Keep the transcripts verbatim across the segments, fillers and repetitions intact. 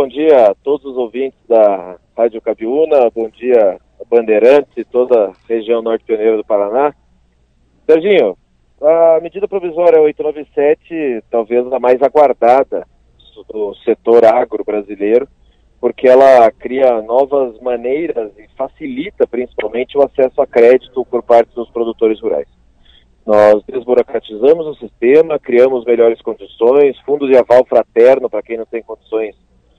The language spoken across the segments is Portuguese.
bom dia a todos os ouvintes da Rádio Cabiúna, bom dia Bandeirantes e toda a região norte pioneira do Paraná. Serginho, a medida provisória oitocentos e noventa e sete, talvez a mais aguardada do setor agro brasileiro, porque ela cria novas maneiras e facilita principalmente o acesso a crédito por parte dos produtores rurais. Nós desburocratizamos o sistema, criamos melhores condições, fundo de aval fraterno para quem não tem condições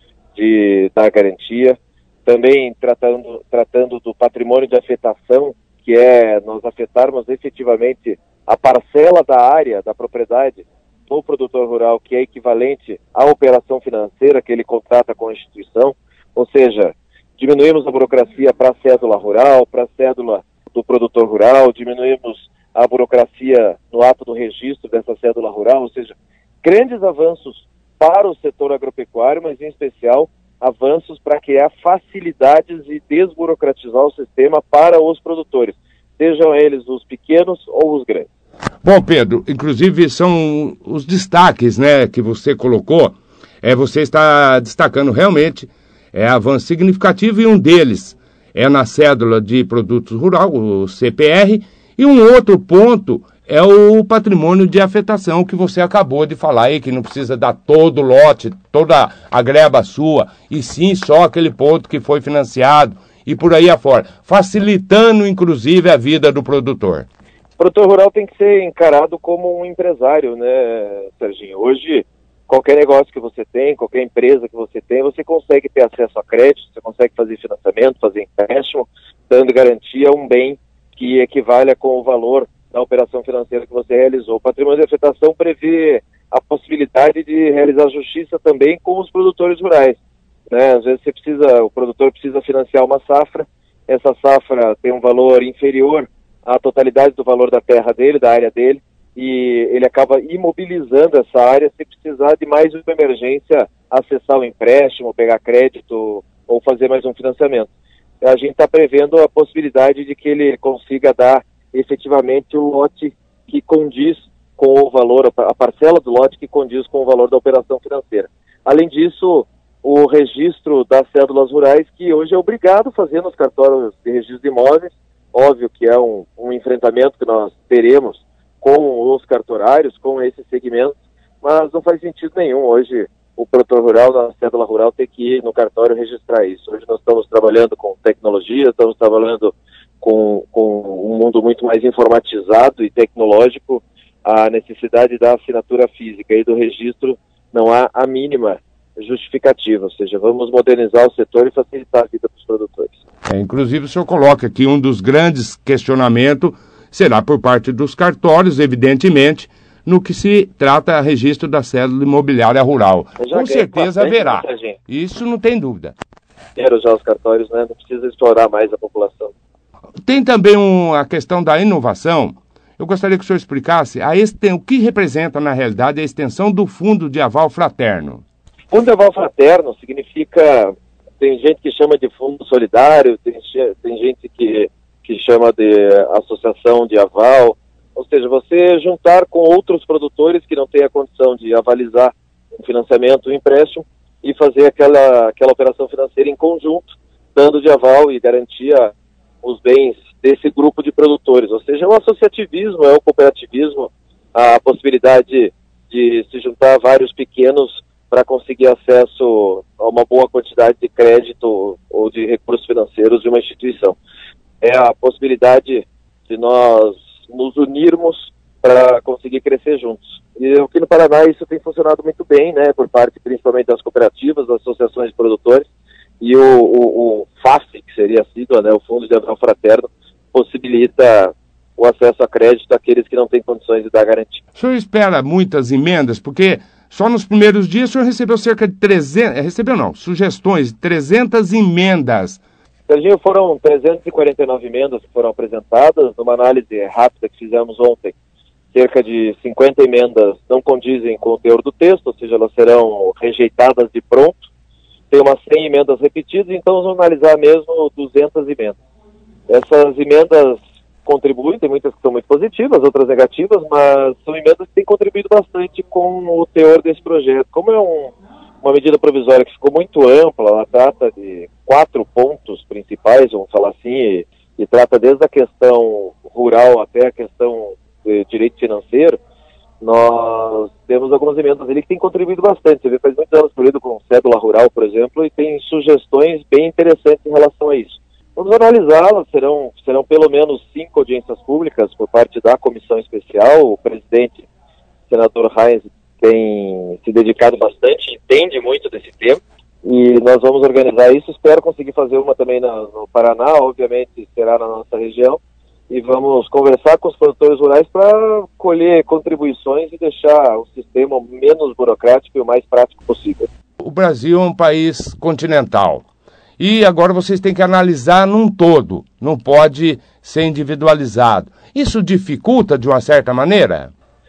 de dar garantia, também tratando, tratando do patrimônio de afetação, que é nós afetarmos efetivamente a parcela da área, da propriedade do produtor rural, que é equivalente à operação financeira que ele contrata com a instituição, ou seja, diminuímos a burocracia para a cédula rural, para a cédula do produtor rural, diminuímos a burocracia no ato do registro dessa cédula rural, ou seja, grandes avanços para o setor agropecuário, mas em especial avanços para criar facilidades e desburocratizar o sistema para os produtores, sejam eles os pequenos ou os grandes. Bom, Pedro, inclusive são os destaques, né, que você colocou, é, você está destacando realmente é, avanço significativo, e um deles é na cédula de produtos rural, o C P R, e um outro ponto é o patrimônio de afetação que você acabou de falar aí, que não precisa dar todo o lote, toda a greba sua, e sim só aquele ponto que foi financiado e por aí afora, facilitando inclusive a vida do produtor. O produtor rural tem que ser encarado como um empresário, né, Serginho? Hoje, qualquer negócio que você tem, qualquer empresa que você tem, você consegue ter acesso a crédito, você consegue fazer financiamento, fazer empréstimo, dando garantia a um bem que equivale com o valor da operação financeira que você realizou. O patrimônio de afetação prevê a possibilidade de realizar justiça também com os produtores rurais, né? Às vezes você precisa, o produtor precisa financiar uma safra, essa safra tem um valor inferior à totalidade do valor da terra dele, da área dele, e ele acaba imobilizando essa área se precisar de mais uma emergência, acessar o empréstimo, pegar crédito ou fazer mais um financiamento. A gente está prevendo a possibilidade de que ele consiga dar efetivamente o lote que condiz com o valor, a parcela do lote que condiz com o valor da operação financeira. Além disso, o registro das cédulas rurais, que hoje é obrigado a fazer nos cartórios de registro de imóveis, óbvio que é um, um enfrentamento que nós teremos com os cartorários, com esse segmento, mas não faz sentido nenhum hoje o produtor rural, na cédula rural, tem que ir no cartório registrar isso. Hoje nós estamos trabalhando com tecnologia, estamos trabalhando com, com um mundo muito mais informatizado e tecnológico. A necessidade da assinatura física e do registro não há a mínima justificativa, ou seja, vamos modernizar o setor e facilitar a vida dos produtores. É, inclusive o senhor coloca que um dos grandes questionamentos será por parte dos cartórios, evidentemente, no que se trata a registro da cédula imobiliária rural. Com certeza haverá. Isso não tem dúvida. Quero já os cartórios, né? Não precisa explorar mais a população. Tem também um, a questão da inovação. Eu gostaria que o senhor explicasse a esten- o que representa, na realidade, a extensão do Fundo de Aval Fraterno. Fundo de Aval Fraterno significa... Tem gente que chama de fundo solidário, tem, tem gente que, que chama de associação de aval. Ou seja, você juntar com outros produtores que não têm a condição de avalizar um financiamento, um empréstimo, e fazer aquela, aquela operação financeira em conjunto, dando de aval e garantia os bens desse grupo de produtores. Ou seja, é o associativismo, é o cooperativismo, a possibilidade de se juntar vários pequenos para conseguir acesso a uma boa quantidade de crédito ou de recursos financeiros de uma instituição. É a possibilidade de nós nos unirmos para conseguir crescer juntos. E aqui no Paraná isso tem funcionado muito bem, né, por parte principalmente das cooperativas, das associações de produtores, e o, o, o F A F, que seria a sigla, né, o Fundo de Aval Fraterno, possibilita o acesso a crédito àqueles que não têm condições de dar garantia. O senhor espera muitas emendas, porque só nos primeiros dias o senhor recebeu cerca de trezentas, recebeu não, sugestões, trezentas emendas. Serginho, foram trezentas e quarenta e nove emendas que foram apresentadas. Numa análise rápida que fizemos ontem, cerca de cinquenta emendas não condizem com o teor do texto, ou seja, elas serão rejeitadas de pronto. Tem umas cem emendas repetidas, então vamos analisar mesmo duzentas emendas. Essas emendas contribuem, tem muitas que são muito positivas, outras negativas, mas são emendas que têm contribuído bastante com o teor desse projeto. Como é um, uma medida provisória que ficou muito ampla. Ela trata de quatro pontos principais, vamos falar assim, e, e trata desde a questão rural até a questão de direito financeiro. Nós temos algumas emendas ali que têm contribuído bastante. Você vê, faz muitos anos que eu lido com cédula rural, por exemplo, e tem sugestões bem interessantes em relação a isso. Vamos analisá-las, serão, serão pelo menos cinco audiências públicas por parte da comissão especial. O presidente, o senador Reis, tem se dedicado bastante, entende muito desse tema, e nós vamos organizar isso. Espero conseguir fazer uma também na, no Paraná, obviamente será na nossa região, e vamos conversar com os produtores rurais para colher contribuições e deixar o sistema menos burocrático e o mais prático possível. O Brasil é um país continental. E agora vocês têm que analisar num todo, não pode ser individualizado. Isso dificulta de uma certa maneira?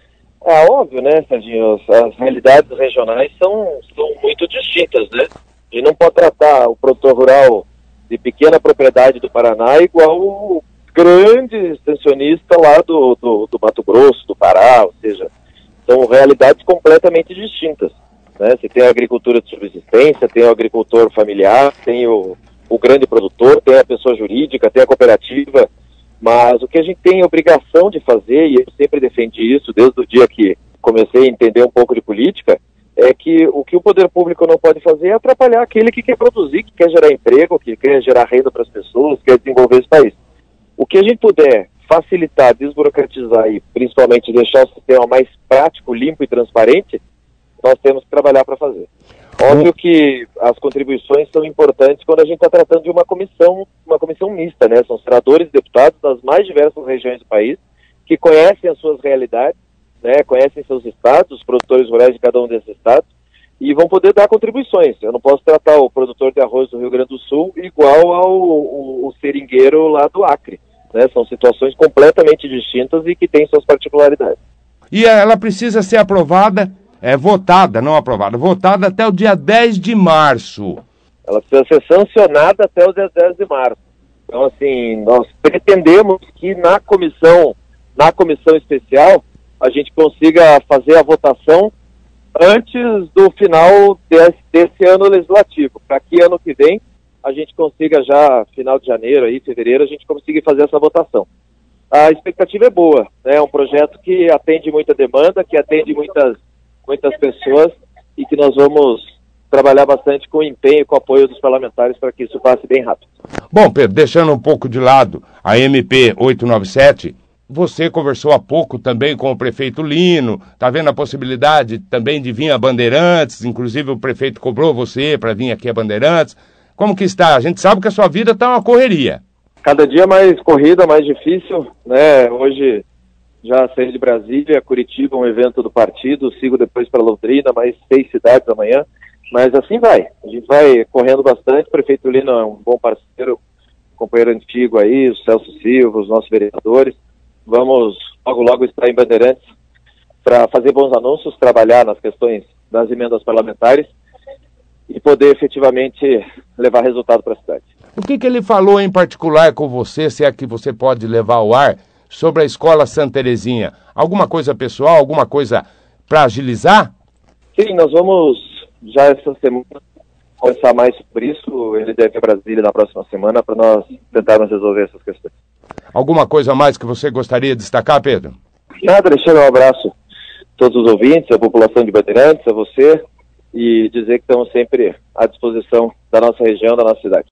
É óbvio, né, Serginho? As, as realidades regionais são, são muito distintas, né? A gente não pode tratar o produtor rural de pequena propriedade do Paraná igual o grande extensionista lá do, do, do Mato Grosso, do Pará, ou seja, são realidades completamente distintas. Né? Você tem a agricultura de subsistência, tem o agricultor familiar, tem o, o grande produtor, tem a pessoa jurídica, tem a cooperativa, mas o que a gente tem obrigação de fazer, e eu sempre defendi isso desde o dia que comecei a entender um pouco de política, é que o que o poder público não pode fazer é atrapalhar aquele que quer produzir, que quer gerar emprego, que quer gerar renda para as pessoas, que quer desenvolver esse país. O que a gente puder facilitar, desburocratizar e principalmente deixar o sistema mais prático, limpo e transparente, nós temos que trabalhar para fazer. Óbvio que as contribuições são importantes quando a gente está tratando de uma comissão, uma comissão mista, né? São senadores e deputados das mais diversas regiões do país, que conhecem as suas realidades, né? Conhecem seus estados, os produtores rurais de cada um desses estados, e vão poder dar contribuições. Eu não posso tratar o produtor de arroz do Rio Grande do Sul igual ao o, o seringueiro lá do Acre, né? São situações completamente distintas e que têm suas particularidades. E ela precisa ser aprovada, é votada, não aprovada, votada até o dia dez de março. Ela precisa ser sancionada até o dia dez de março. Então, assim, nós pretendemos que na comissão, na comissão especial, a gente consiga fazer a votação antes do final desse, desse ano legislativo, para que ano que vem a gente consiga já, final de janeiro, aí, fevereiro, a gente consiga fazer essa votação. A expectativa é boa, né? É um projeto que atende muita demanda, que atende muitas, muitas pessoas e que nós vamos trabalhar bastante com empenho e com o apoio dos parlamentares para que isso passe bem rápido. Bom, Pedro, deixando um pouco de lado a M P oitocentos e noventa e sete, você conversou há pouco também com o prefeito Lino, está vendo a possibilidade também de vir a Bandeirantes, inclusive o prefeito cobrou você para vir aqui a Bandeirantes. Como que está? A gente sabe que a sua vida está uma correria. Cada dia mais corrida, mais difícil, né? Hoje já saí de Brasília, Curitiba, um evento do partido, sigo depois para Londrina, mais seis cidades amanhã, mas assim vai. A gente vai correndo bastante, o prefeito Lino é um bom parceiro, companheiro antigo aí, o Celso Silva, os nossos vereadores. Vamos logo logo estar em Bandeirantes para fazer bons anúncios, trabalhar nas questões das emendas parlamentares e poder efetivamente levar resultado para a cidade. O que, que ele falou em particular com você, se é que você pode levar ao ar, sobre a Escola Santa Terezinha? Alguma coisa pessoal, alguma coisa para agilizar? Sim, nós vamos já essa semana conversar mais sobre isso. Ele deve ir a Brasília na próxima semana para nós tentarmos resolver essas questões. Alguma coisa a mais que você gostaria de destacar, Pedro? Nada, deixar um abraço a todos os ouvintes, a população de Bandeirantes, a você, e dizer que estamos sempre à disposição da nossa região, da nossa cidade.